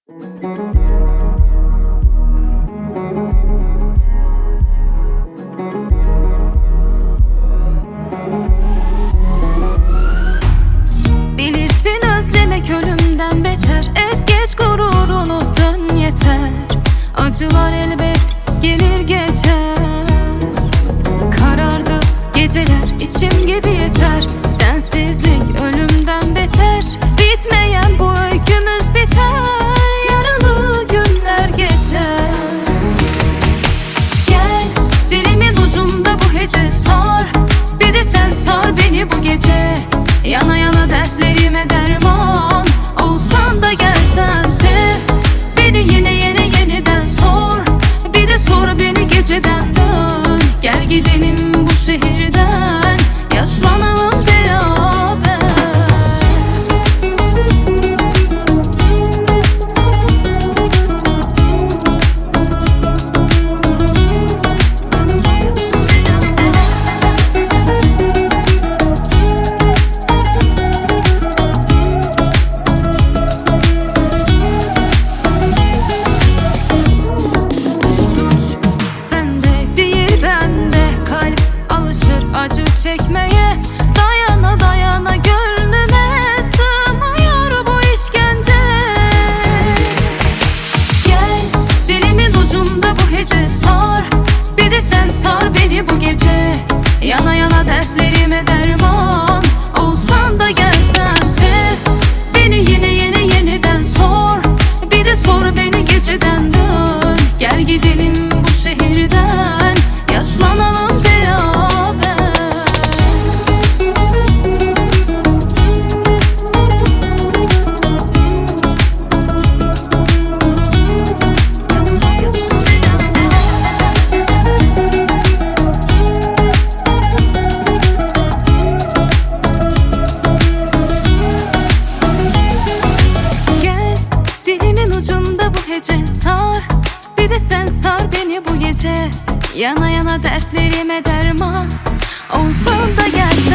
Bilirsin özlemek ölümden beter, ez geç gururunu dön yeter. Acılar elbet gelir geçer. Karardı geceler içim gibi yeter. Sensizlik ölümden beter. Bitmeyen bu öykümüz biter. Yaralı günler geçer. Gel dilimin ucunda bu hece sar. Bir de sen sar beni bu gece. Yana yana dertlerime derman olsan da gelsen sev. Beni yine yeniden sor. Bir de sor beni geceden dön. Gel gidelim bu şehirden, yaşlanalım beraber. Çekmeye dayana dayana gönlüme sığmıyor bu işkence. Gel dilimin ucunda bu hece sar. Bir de sen sar beni bu gece. Yana yana dertlerime derman olsan da gelsen sev. Beni yine yeniden sor. Bir de sor beni geceden dön. Gel gidelim bu şehirden, yaşlanalım beraber. Sar, bir de sen sar beni bu gece. Yana yana dertlerime derman olsan da gelsen.